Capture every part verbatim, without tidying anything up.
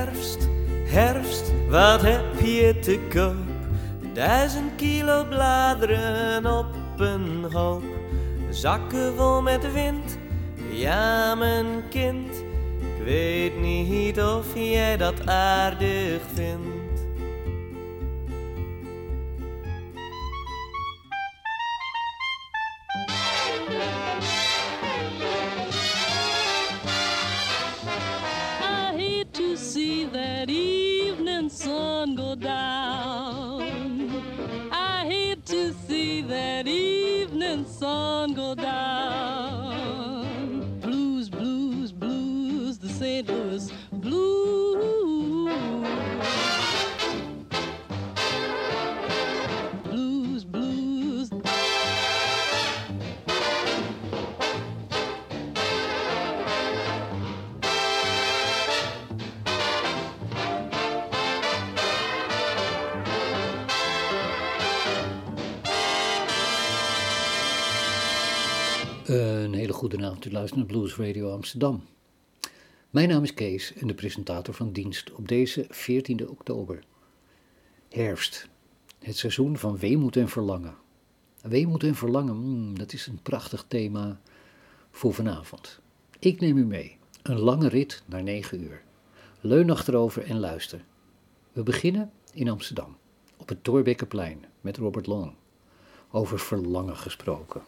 Herfst, herfst, wat heb je te koop? Duizend kilo bladeren op een hoop. Zakken vol met wind, ja mijn kind. Ik weet niet of jij dat aardig vindt. Sun go down. I hate to see that evening sun go down. Blues, blues, blues, the Saint Louis blues. Blues, blues. Een hele goede avond, u luistert naar Blues Radio Amsterdam. Mijn naam is Kees en de presentator van dienst op deze veertiende oktober. Herfst, het seizoen van weemoed en verlangen. Weemoed en verlangen, mm, dat is een prachtig thema voor vanavond. Ik neem u mee, een lange rit naar negen uur. Leun achterover en luister. We beginnen in Amsterdam, op het Thorbeckenplein met Robert Long. Over verlangen gesproken.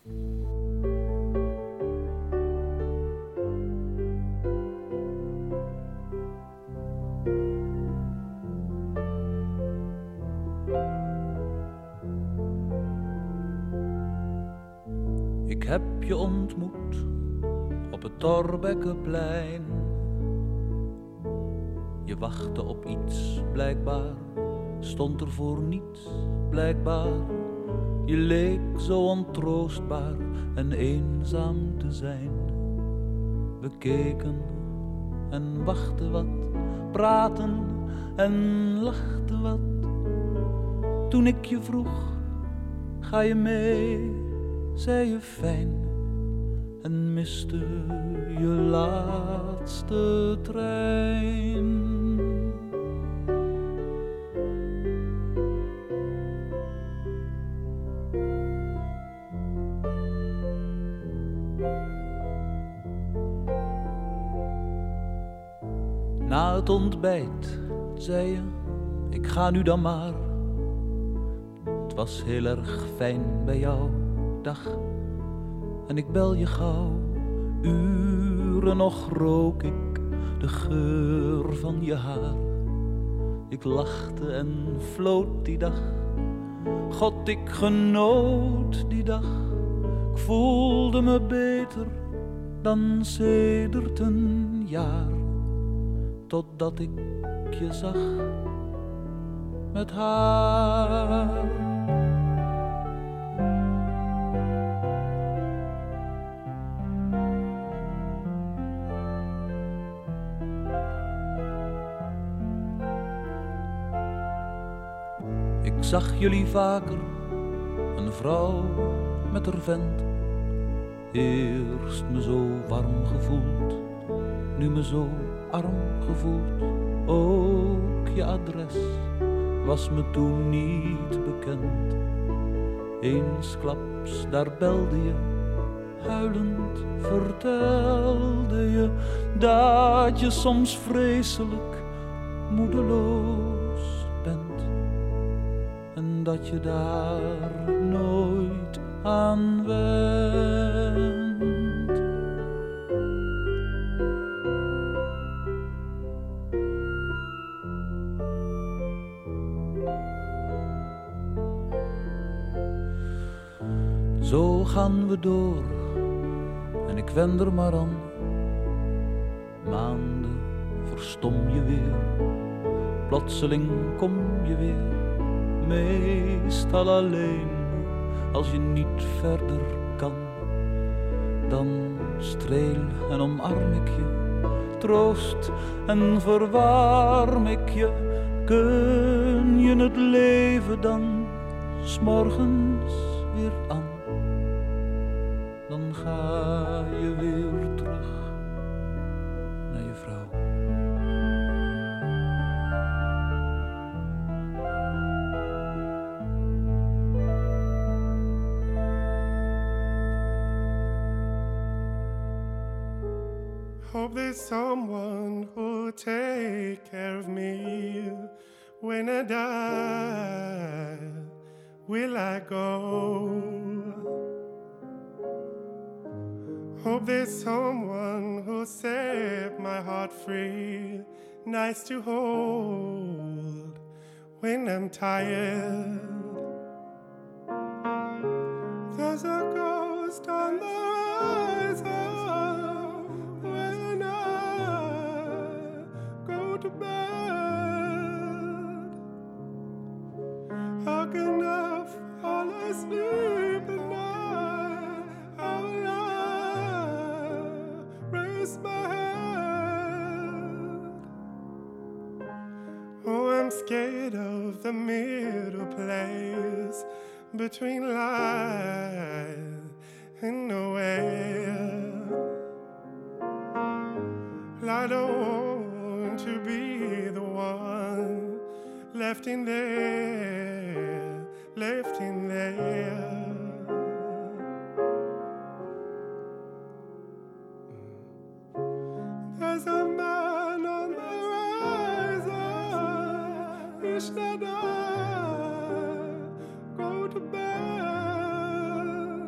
Ik heb je ontmoet op het Thorbeckenplein. Je wachtte op iets, blijkbaar, stond er voor niets, blijkbaar. Je leek zo ontroostbaar en eenzaam te zijn. We keken en wachten wat, praten en lachten wat. Toen ik je vroeg, ga je mee, zei je fijn. En miste je laatste trein. Na het ontbijt zei je, ik ga nu dan maar. Het was heel erg fijn bij jou, dag. En ik bel je gauw, uren nog rook ik de geur van je haar. Ik lachte en floot die dag, God ik genoot die dag. Ik voelde me beter dan sedert een jaar. Totdat ik je zag met haar. Ik zag jullie vaker, een vrouw met haar vent. Eerst me zo warm gevoeld, nu me zo arm gevoeld. Ook je adres was me toen niet bekend. Eensklaps daar belde je, huilend vertelde je dat je soms vreselijk moedeloos bent. En dat je daar nooit aan went. Zo gaan we door en ik wen er maar aan. Maanden verstom je weer, plotseling kom je weer. Meestal alleen, als je niet verder kan. Dan streel en omarm ik je, troost en verwarm ik je. Kun je het leven dan 's morgens weer aan? Dan ga je weer terug naar je vrouw. Hope there's someone who'll take care of me when I die. Will I go? Hope there's someone who'll set my heart free, nice to hold when I'm tired. There's a ghost on the horizon when I go to bed. How can I fall asleep at night? How will I raise my head? Oh, I'm scared of the middle place between life and nowhere. I don't want to be the one left in there, left in there. There's a man on the horizon, wish that I go to bed.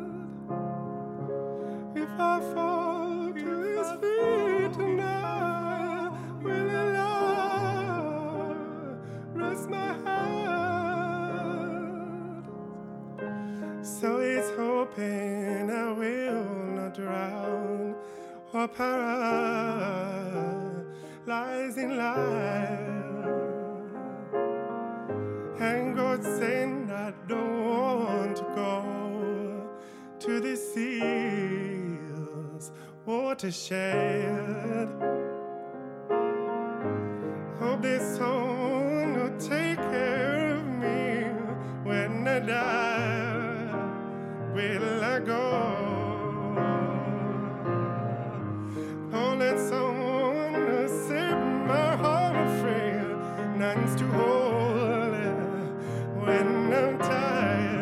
If I fall to his feet tonight, will Allah rest my head? So he's hoping I will not drown or paralyze in life. And God saying I don't want to go to the seas watershed. Hope there's someone who'll take care of me when I die. Will I go? Oh, let someone who set my heart free, none's to hold when I'm tired.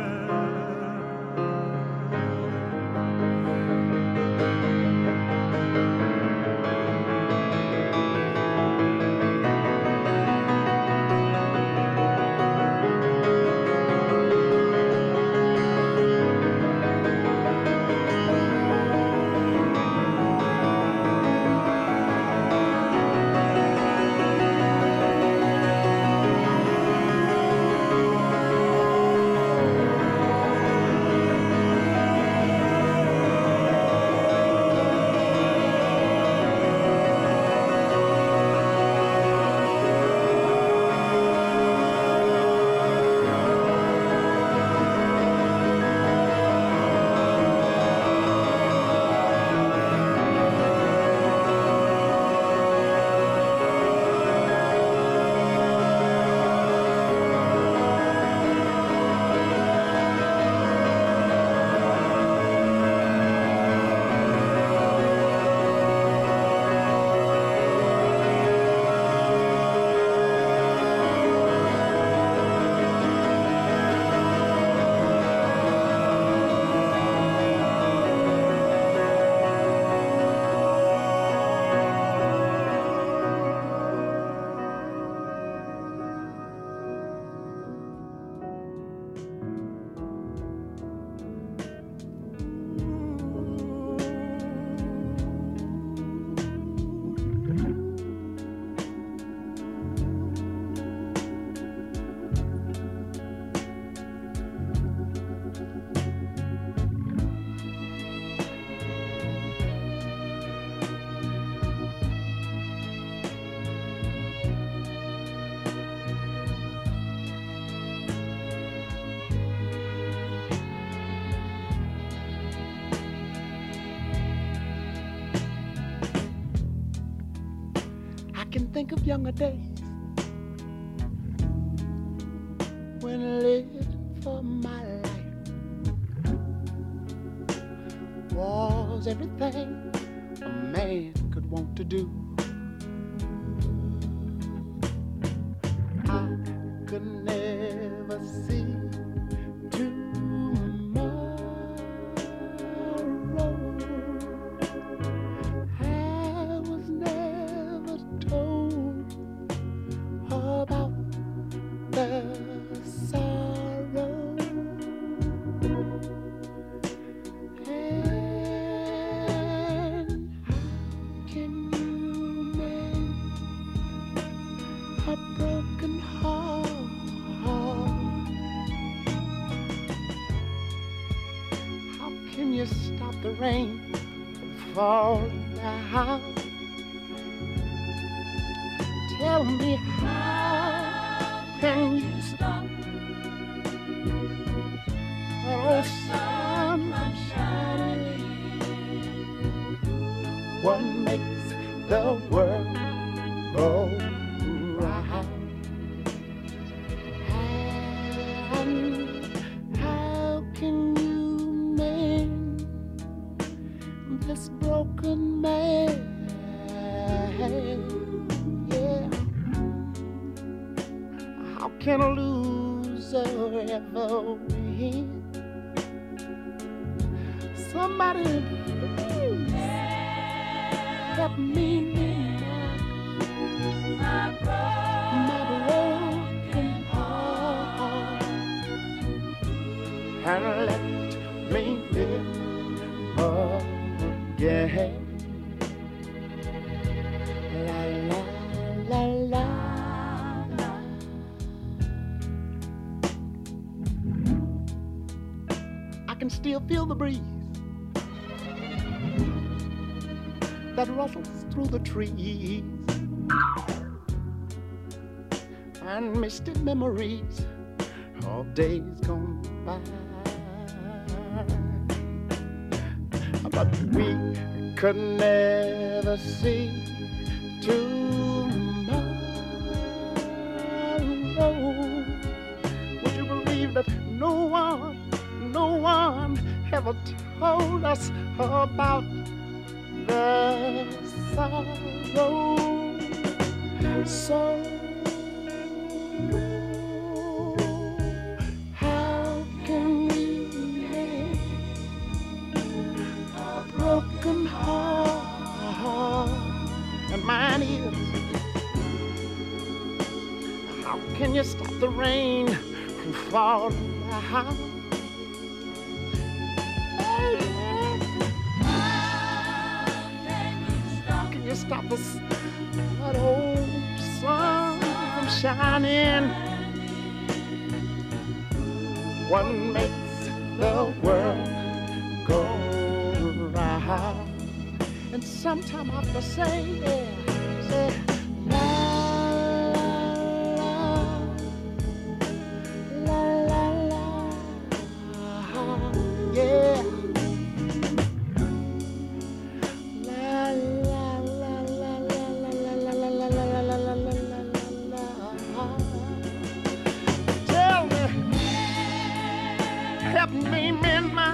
Think of younger days when I lived for my life was everything a man could want to do. I could never see tomorrow. I was can you stop the rain from falling down? Tell me, how can you stop that old sun from shining? What makes the world go round? And how can you mend this broken man? Yeah. How can a loser ever win? Somebody please help me mend my broken heart and let me live again. La la la la la. I can still feel the breeze that rustles through the trees and misty memories of days gone by. But we could never see tomorrow. Would you believe that no one, no one ever told us about the sorrow? So how can we make a broken heart? And mine is, how can you stop the rain from falling down? Stop us, that old sun from shining. What makes the world go round? And sometime I have to say, yeah, say, la la la la la, yeah. Me mend my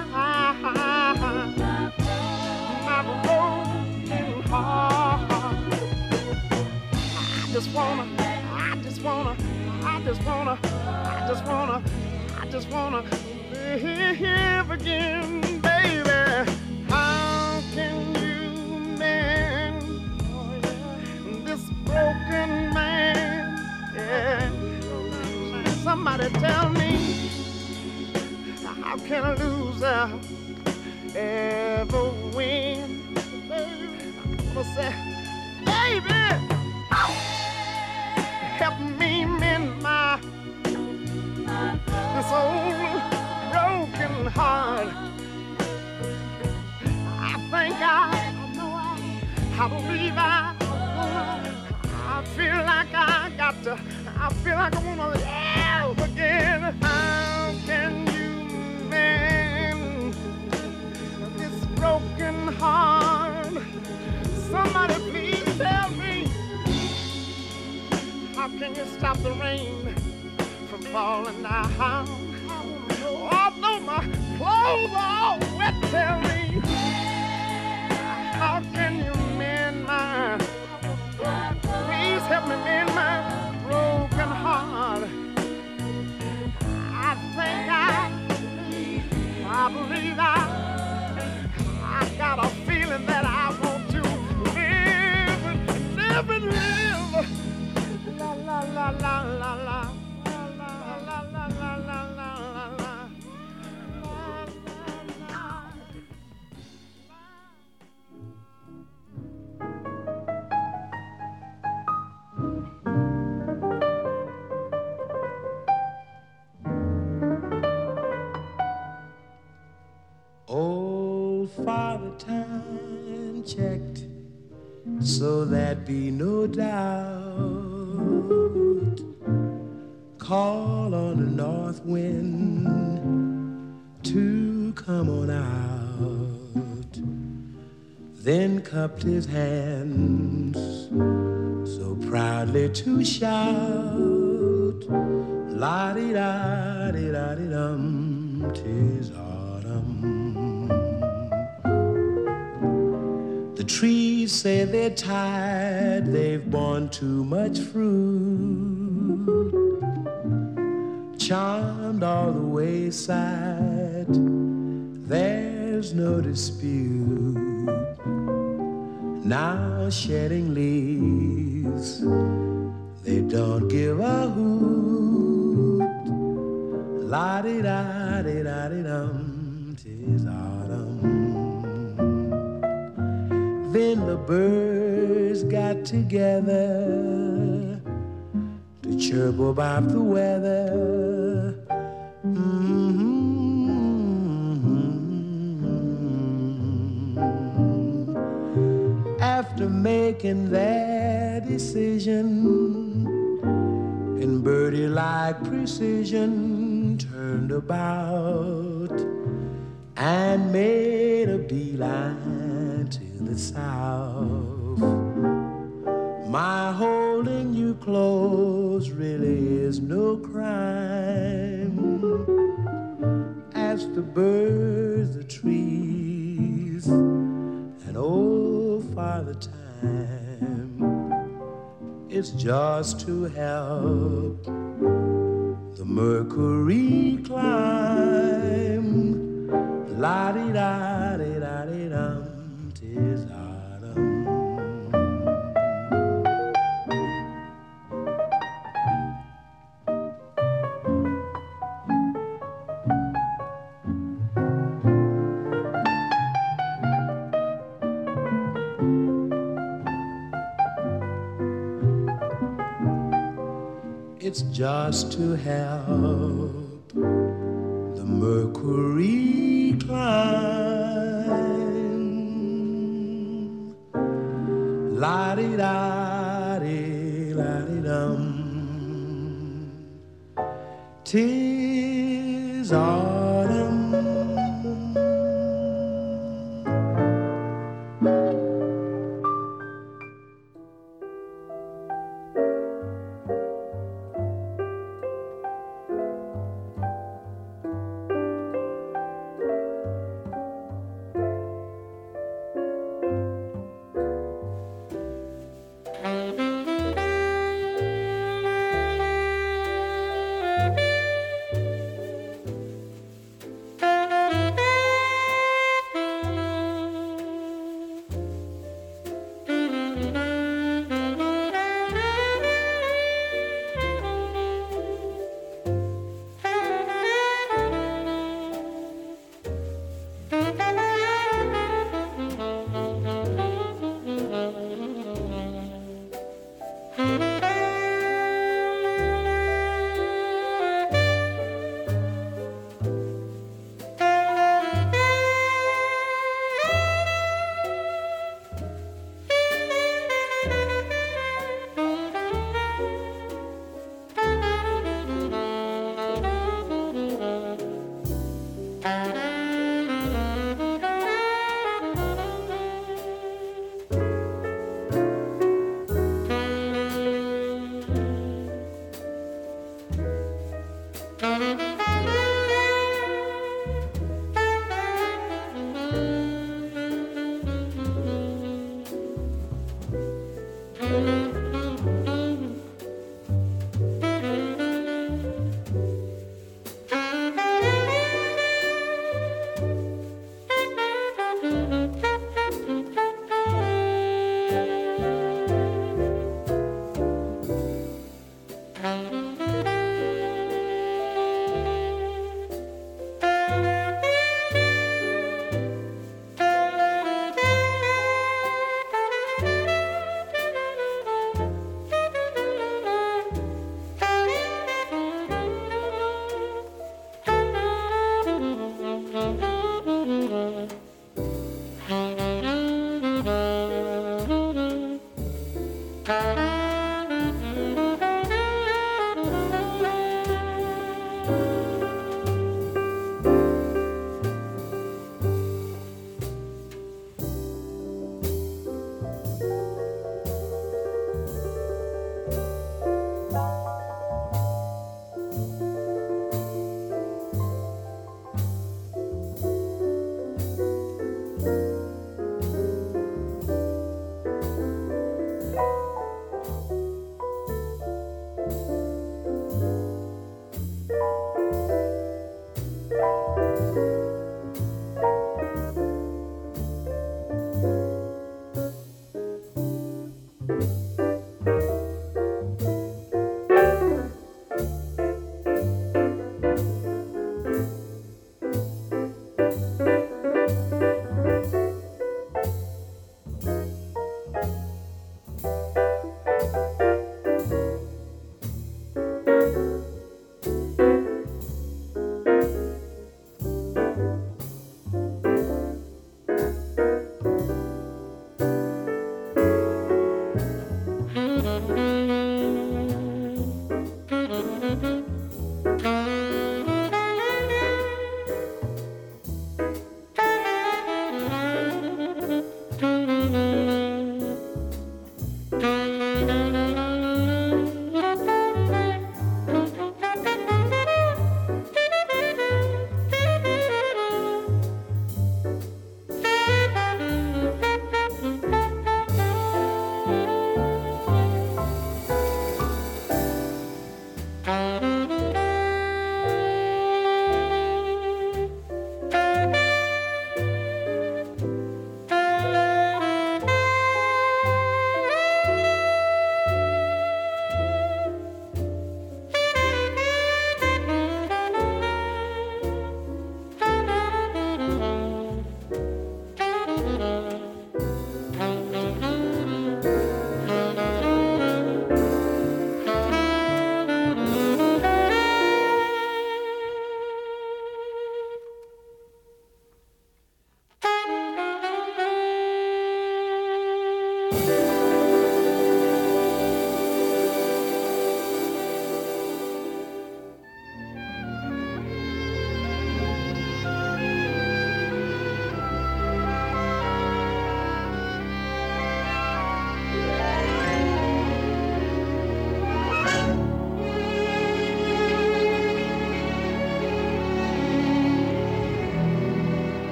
my broken heart. I just wanna, I just wanna, I just wanna, I just wanna, I just wanna live again, baby. How can you mend this broken man? Yeah. Somebody tell me, how can a loser ever win? I'm gonna say, baby, help me mend my this old broken heart. I think I, I know I, I believe I, I feel like I got to, I feel like I wanna live again. How can you mend this broken heart? Somebody please tell me, how can you stop the rain from falling down? Although my clothes are all wet, tell me, how can you mend my, please help me mend my broken heart? I Father Time checked, so there'd be no doubt. Call on the north wind to come on out. Then cupped his hands so proudly to shout, la-di-da-di-da-di-dum, 'tis autumn. The trees say they're tired, they've borne too much fruit, charmed all the wayside, there's no dispute. Now shedding leaves, they don't give a hoot, la-di-da-di-da-di-dum, 'tis autumn. Then the birds got together to chirp about the weather. Mm-hmm. After making their decision, in birdie-like precision, turned about and made a beeline to the south. My holding you close really is no crime. As the birds, the trees, and old Father Time, it's just to help the mercury climb. La-di-da-di-da-di-dum, 'tis autumn. It's just to help the mercury climb. La-di-da-di-la-di-dum, 'tis autumn.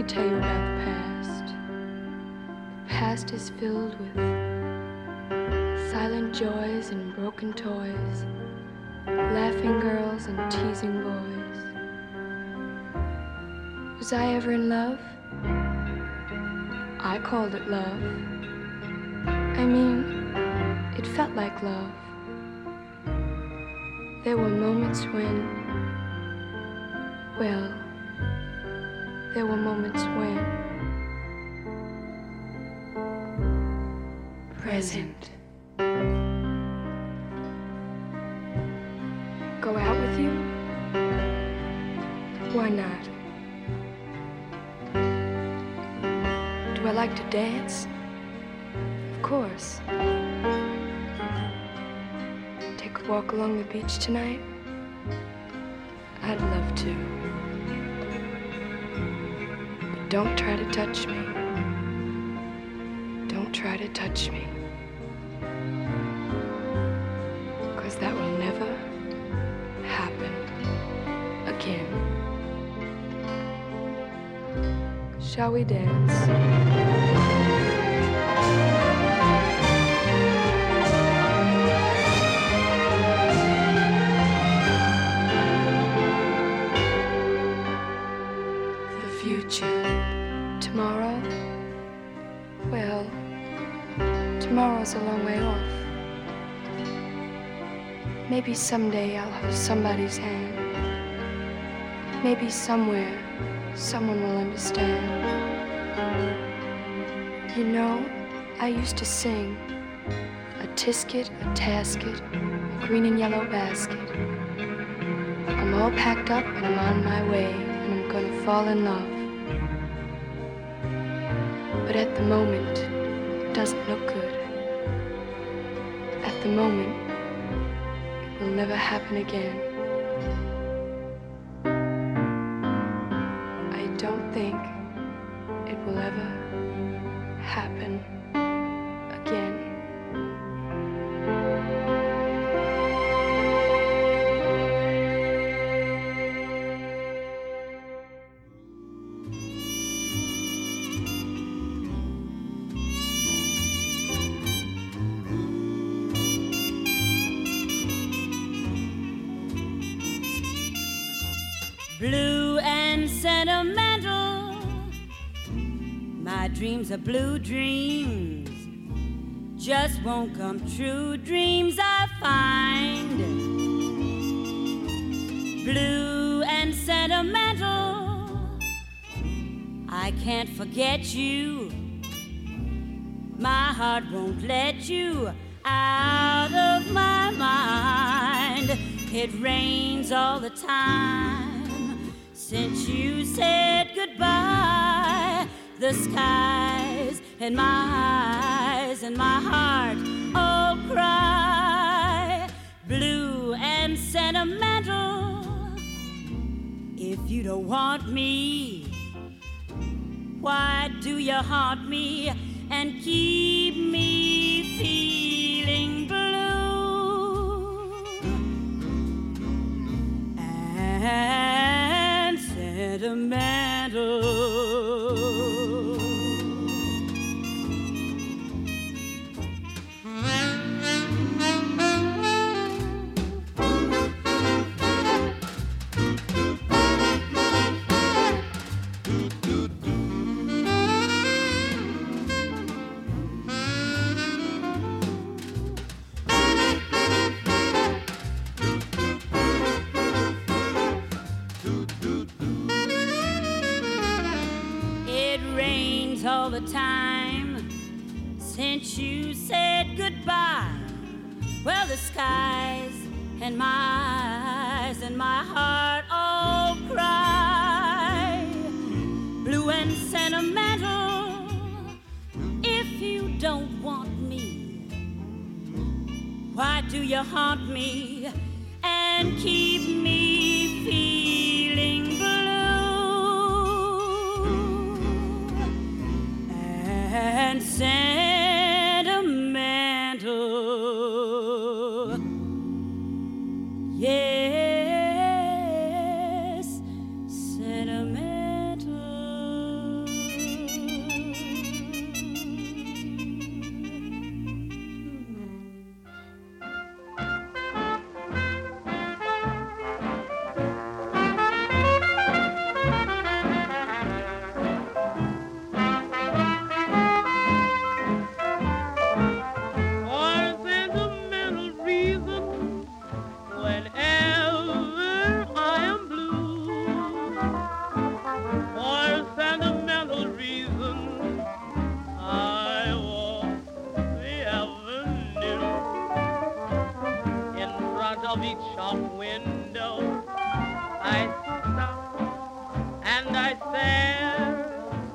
tell you about the past. The past is filled with silent joys and broken toys, laughing girls and teasing boys. Was I ever in love? I called it love. I mean, it felt like love. There were moments when, well, there were moments when. Present. Go out with you? Why not? Do I like to dance? Of course. Take a walk along the beach tonight? I'd love to. But don't try to touch me. Don't try to touch me. 'Cause that will never happen again. Shall we dance? The future. Tomorrow? Well, tomorrow's a long way off. Maybe someday I'll have somebody's hand. Maybe somewhere someone will understand. You know, I used to sing a tisket, a tasket, a green and yellow basket. I'm all packed up and I'm on my way and I'm gonna fall in love. But at the moment, it doesn't look good. At the moment, it will never happen again. I don't think it will ever happen again. Blue and sentimental, my dreams are blue dreams, just won't come true dreams I find. Blue and sentimental, I can't forget you, my heart won't let you out of my mind. It rains all the time since you said goodbye. The skies and my eyes and my heart all cry. Blue and sentimental, if you don't want me, why do you haunt me and keep me feeling blue and sentimental? All the time since you said goodbye. Well, the skies and my eyes and my heart all cry. Blue and sentimental, if you don't want me, why do you haunt me and keep me feeling blue and sentimental? Yes, sentimental. there,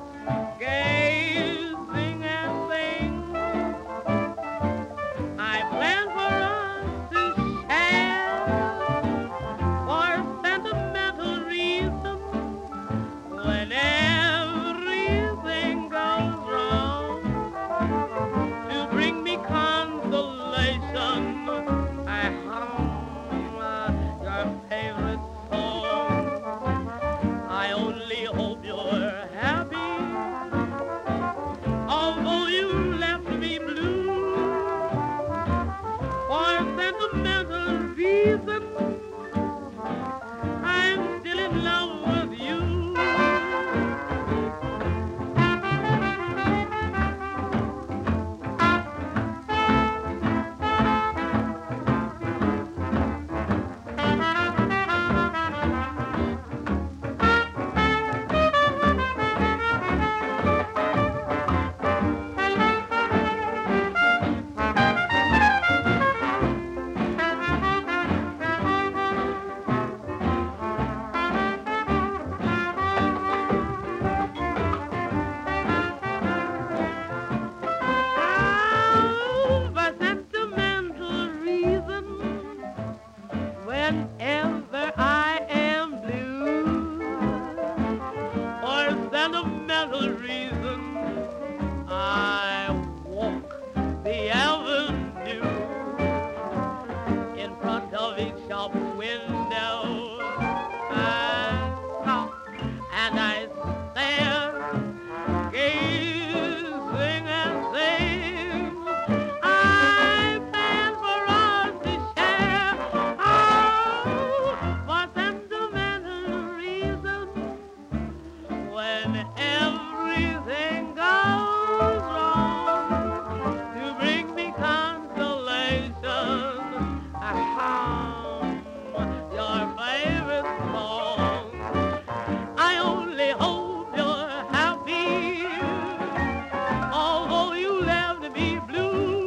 gazing and sing. I plan for us to share, for sentimental reasons, when everything goes wrong, to bring me consolation. I hum uh, your favorite song. I only hope you're happy, although you left me blue, for sentimental reasons. I'm still in love with you. For sentimental reasons, whenever I am blue, for sentimental reasons, I walk the avenue in front of each shop window. I stop and I stare, gazing and sing. I plan for us to share, oh, for sentimental reasons, when everything goes wrong, to bring me consolation. I hum your favorite song. I only hope you're happy, although you left me blue,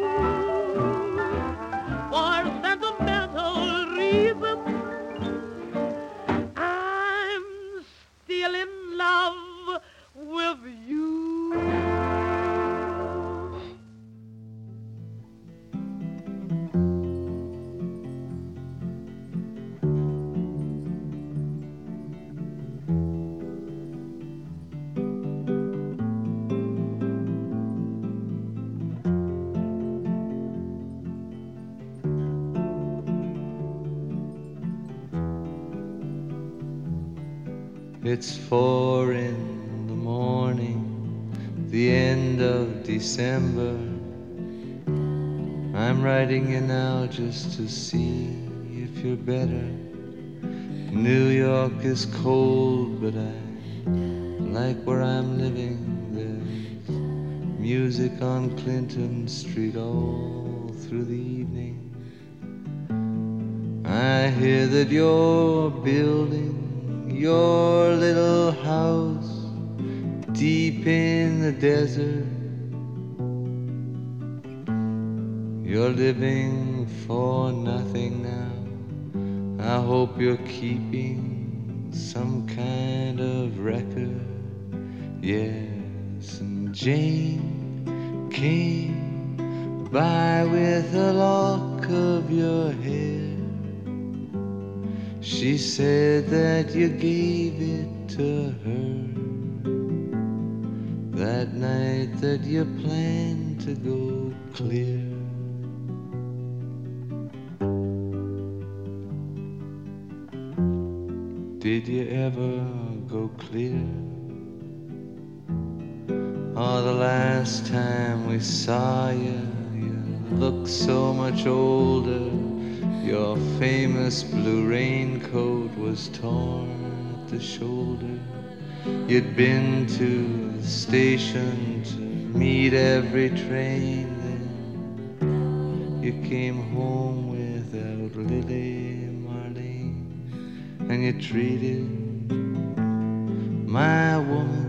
for sentimental reasons. I'm still in love with you. It's four in the morning, the end of December. I'm writing you now just to see if you're better. New York is cold, but I like where I'm living. There's music on Clinton Street all through the evening. I hear that you're building your little house deep in the desert. You're living for nothing now. I hope you're keeping some kind of record. Yes, and Jane came by with a lock of your hair. She said that you gave it to her that night that you planned to go clear. Did you ever go clear? Oh, the last time we saw you, you looked so much older. Your famous blue raincoat was torn at the shoulder. You'd been to the station to meet every train. Then you came home without Lily Marlene, and you treated my woman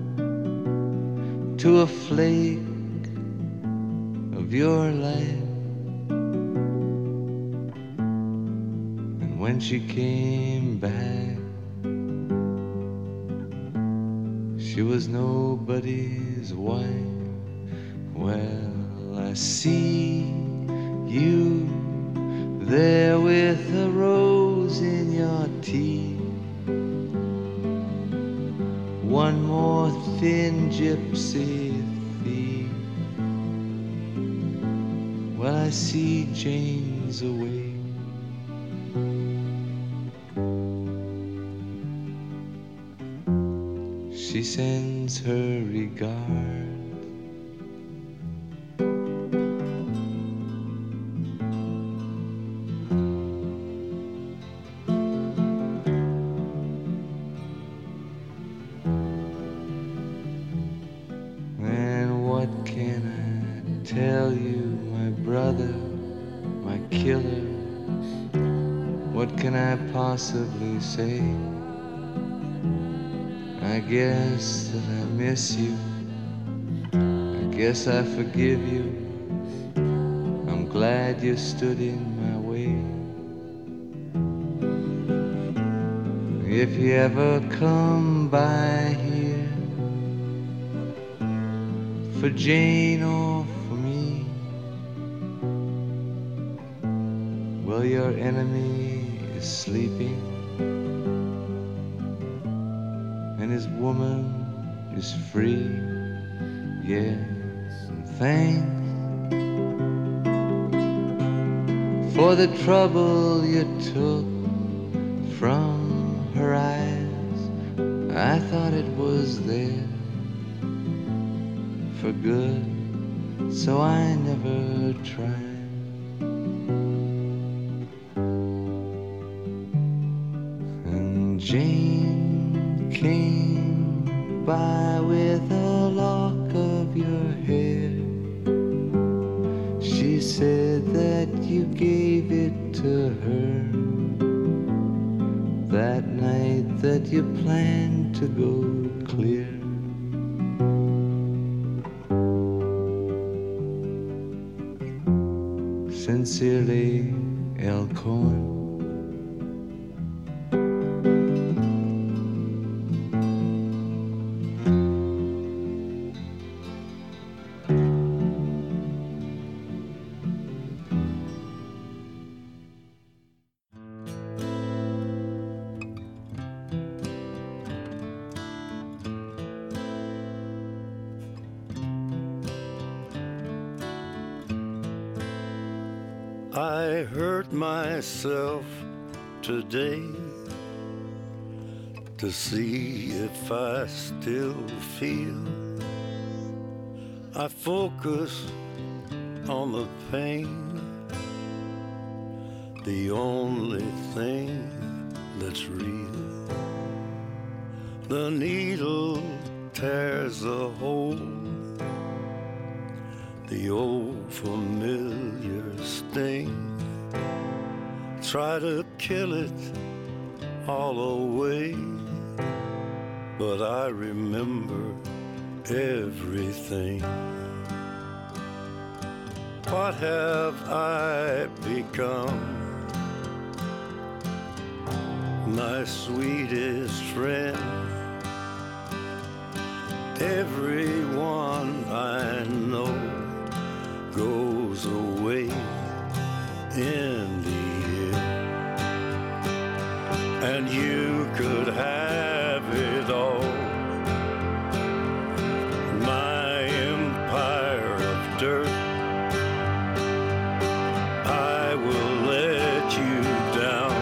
to a flake of your life. When she came back, she was nobody's wife. Well, I see you there with a rose in your teeth, one more thin gypsy thief. Well, I see Jane's away. She sends her regard. And what can I tell you, my brother, my killer? What can I possibly say? I guess that I miss you. I guess I forgive you. I'm glad you stood in my way. If you ever come by here for Jane or for me, well, your enemy is sleeping and his woman is free. Yes, and thanks for the trouble you took from her eyes. I thought it was there for good, so I never tried. And Jane came by with a lock of your hair. She said that you gave it to her that night that you planned to go clear. Sincerely, L. Cohen. I hurt myself today to see if I still feel. I focus on the pain, the only thing that's real. The needle tears a hole, the old familiar sting. Try to kill it all away, but I remember everything. What have I become? My sweetest friend. Everyone I know goes away in the end, and you could have it all. My empire of dirt, I will let you down.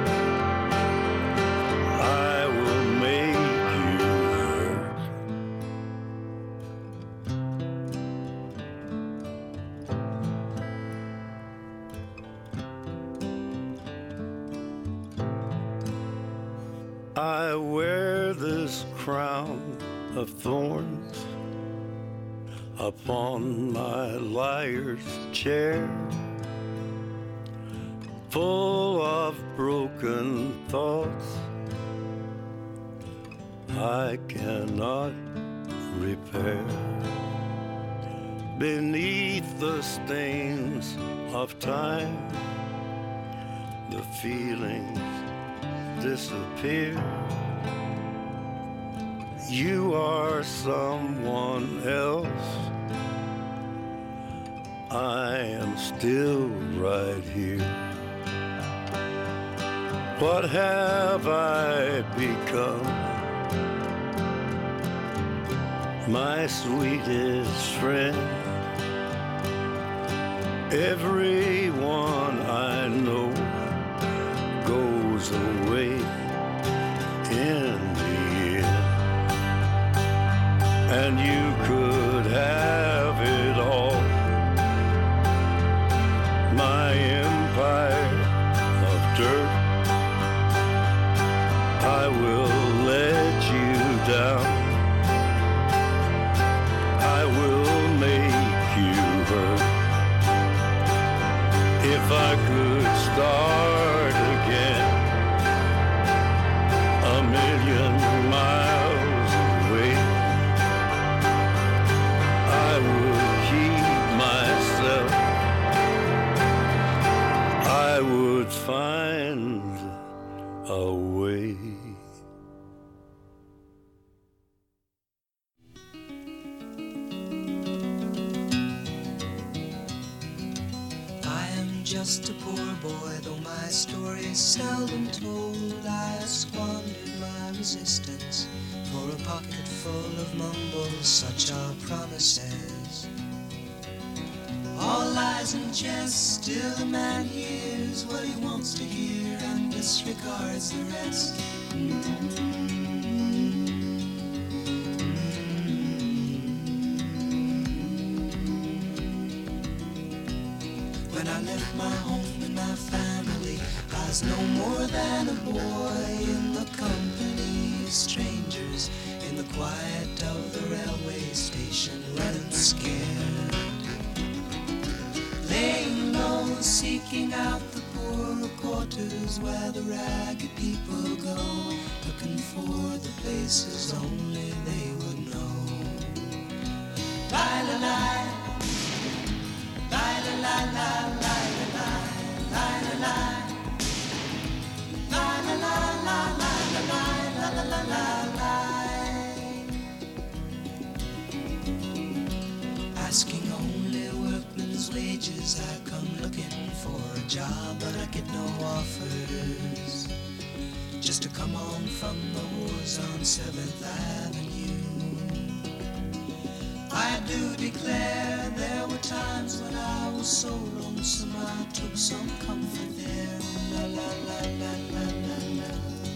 I will make you hurt. I wear this crown of thorns upon my liar's chair, full of broken thoughts I cannot repair. Beneath the stains of time, the feelings disappear. you are someone else, I am still right here. What have I become? My sweetest friend. Everyone I know goes away in the end, and you could have it all. My empire of dirt, I will let you down. I will make you hurt. If I could start again, a million miles away, I would keep myself. I would find a way. Just a poor boy, though my story is seldom told. I have squandered my resistance for a pocket full of mumbles, such are promises. All lies and jest, still a man hears what he wants to hear and disregards the rest. Mm-hmm. When I left my home and my family, I was no more than a boy in the company of strangers, in the quiet of the railway station, running scared, laying low, seeking out the poorer quarters where the ragged people go, looking for the places only they would know. Bye-la-la, bye-la-la-la. Asking only workmen's wages, I come looking for a job, but I get no offers. Just to come on from the wars on seventh Avenue. I do declare there were times when I was so lonesome I took some comfort there. La la la la la la la.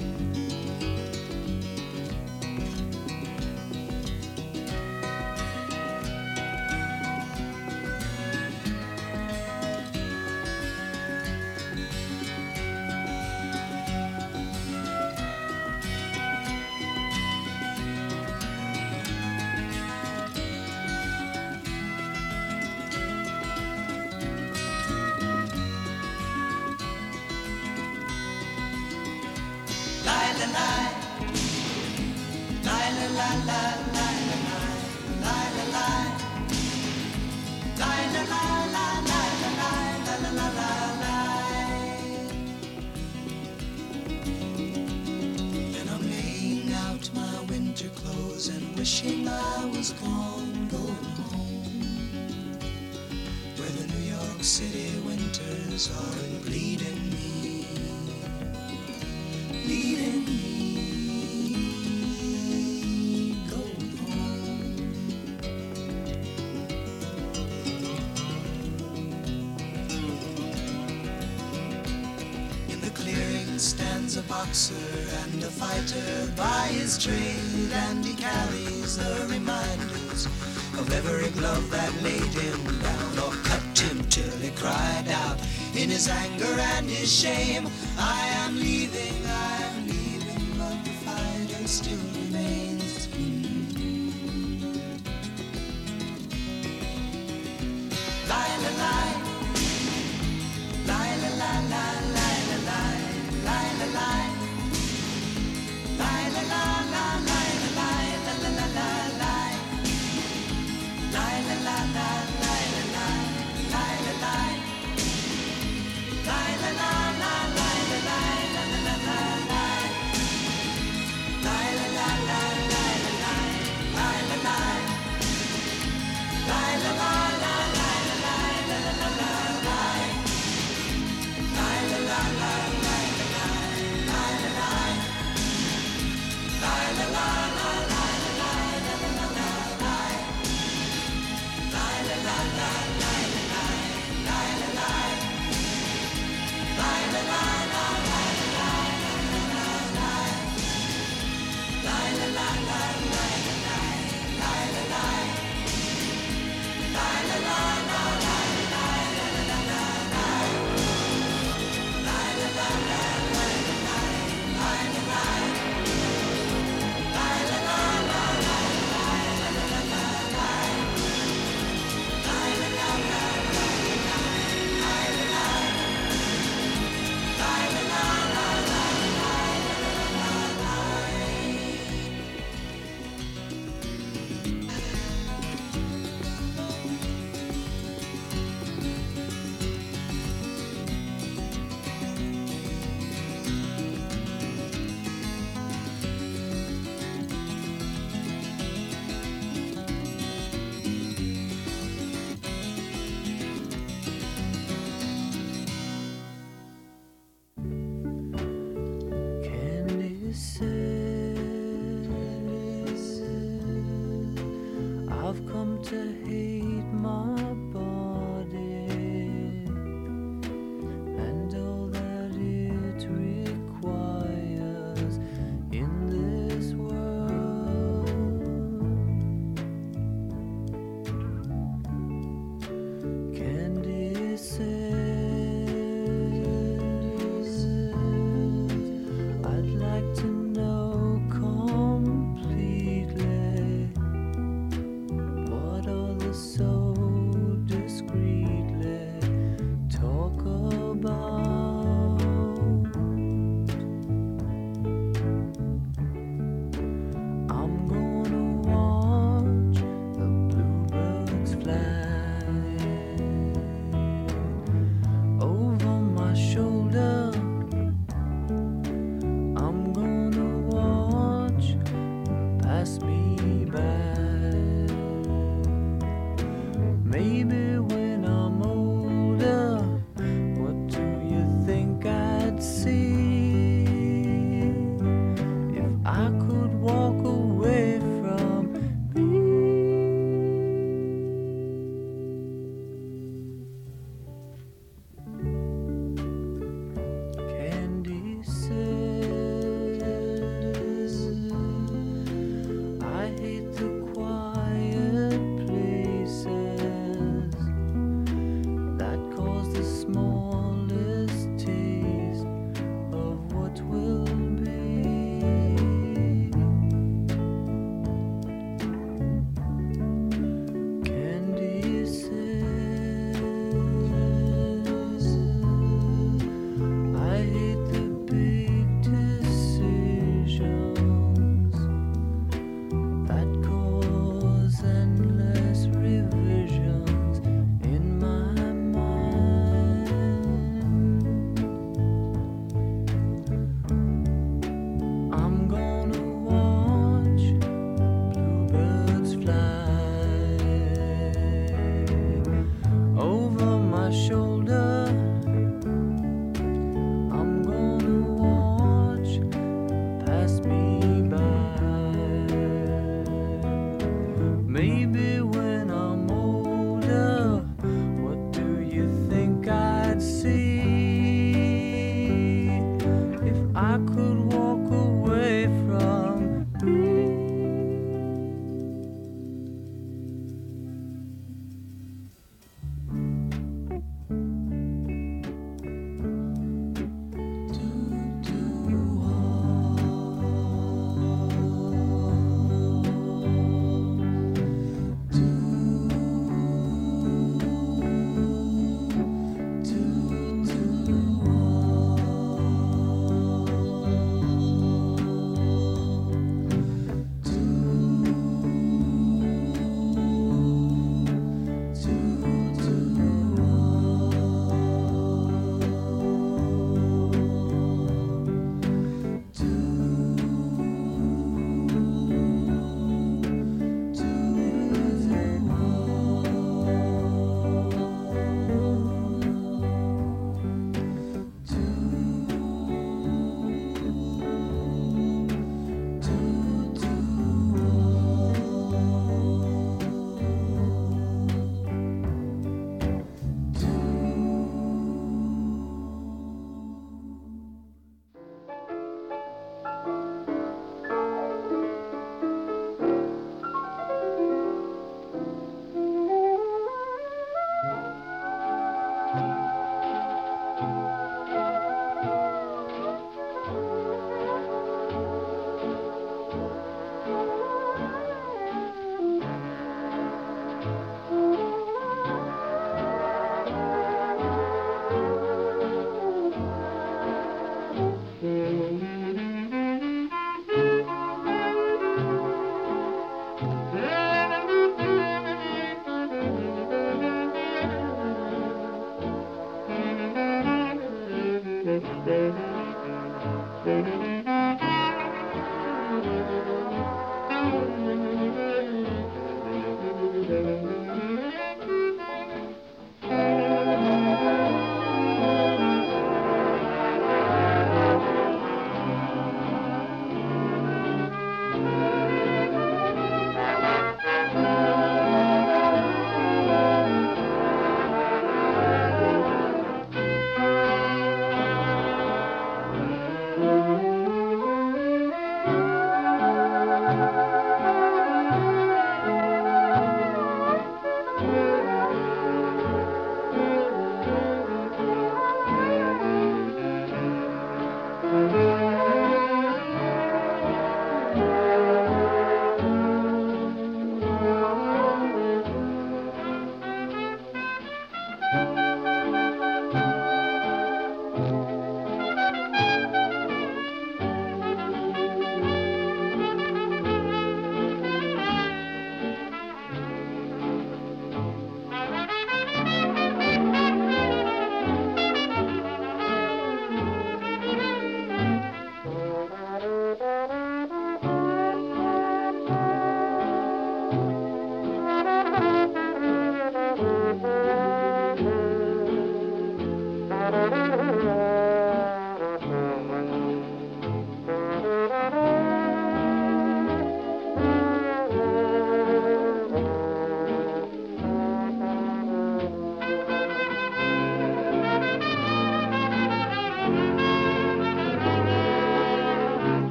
Wishing I was gone, going home, where the New York City winters are bleeding me, bleeding me, going home. In the clearing stands a boxer and a fighter by his trade, and he carries the reminders of every glove that laid him down or cut him till he cried out in his anger and his shame, I am leaving, I am leaving, but the fighter still remains. Mm-hmm. Lie, lie, lie, lie, lie, lie, lie, lie, lie, lie, lie, lie. La la la come to hate my body and all that it requires in this world. Candy says, I'd like to know completely what all the so discreetly talk about. I'm gonna watch the bluebirds fly over my shoulder. I'm gonna watch them pass me by. Maybe when I'm older, what do you think I'd see if I could walk away from me? Candy says, I hate the quiet places that cause the smallest taste of what will be. Candy says, I hate the big decisions that cause endless revisions in my mind. I'm gonna watch bluebirds fly over my shoulder. I'm gonna watch pass me by. Maybe when I'm older, what do you think I'd see if I could walk away from me?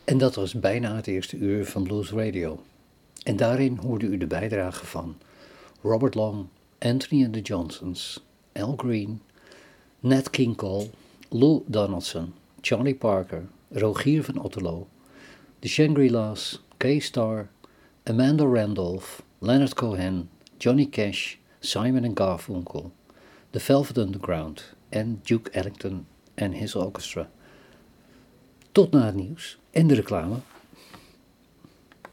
En dat was bijna het eerste uur van Blues Radio. En daarin hoorde u de bijdrage van Robert Long, Anthony and the Johnsons, Al Green, Nat King Cole, Lou Donaldson, Charlie Parker, Rogier van Otterlo, de Shangri-La's, K-Star, Amanda Randolph, Leonard Cohen, Johnny Cash, Simon and Garfunkel, The Velvet Underground en Duke Ellington en His Orchestra. Tot na het nieuws en de reclame.